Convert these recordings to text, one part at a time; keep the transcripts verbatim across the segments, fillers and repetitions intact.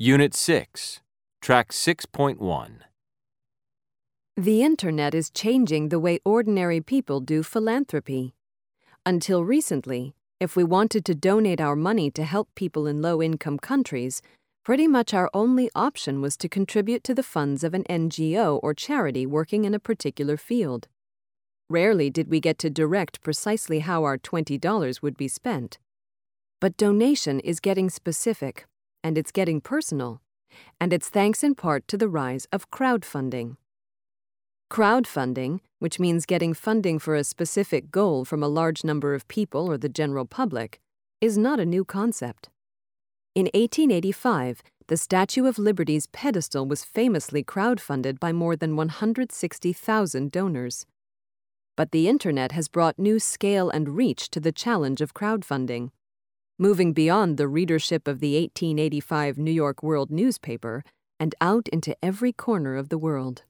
Unit six, Track six point one. The Internet is changing the way ordinary people do philanthropy. Until recently, if we wanted to donate our money to help people in low-income countries, pretty much our only option was to contribute to the funds of an N G O or charity working in a particular field. Rarely did we get to direct precisely how our twenty dollars would be spent. But donation is getting specific, and it's getting personal, and it's thanks in part to the rise of crowdfunding. Crowdfunding, which means getting funding for a specific goal from a large number of people or the general public, is not a new concept. In eighteen eighty-five, the Statue of Liberty's pedestal was famously crowdfunded by more than one hundred sixty thousand donors. But the Internet has brought new scale and reach to the challenge of crowdfunding, moving beyond the readership of the eighteen eighty-five New York World newspaper and out into every corner of the world.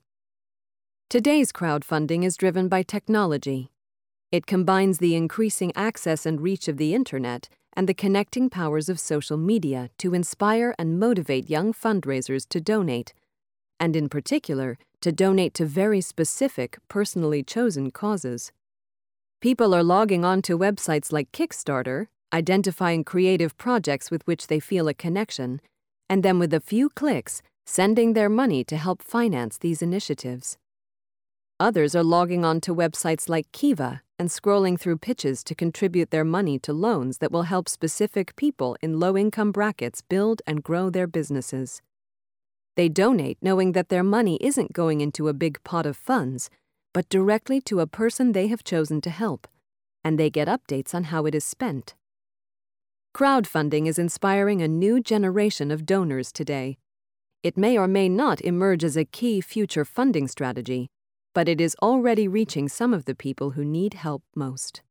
Today's crowdfunding is driven by technology. It combines the increasing access and reach of the Internet and the connecting powers of social media to inspire and motivate young fundraisers to donate, and in particular, to donate to very specific, personally chosen causes. People are logging on to websites like Kickstarter, identifying creative projects with which they feel a connection, and then with a few clicks, sending their money to help finance these initiatives. Others are logging on to websites like Kiva and scrolling through pitches to contribute their money to loans that will help specific people in low-income brackets build and grow their businesses. They donate knowing that their money isn't going into a big pot of funds, but directly to a person they have chosen to help, and they get updates on how it is spent. Crowdfunding is inspiring a new generation of donors today. It may or may not emerge as a key future funding strategy, but it is already reaching some of the people who need help most.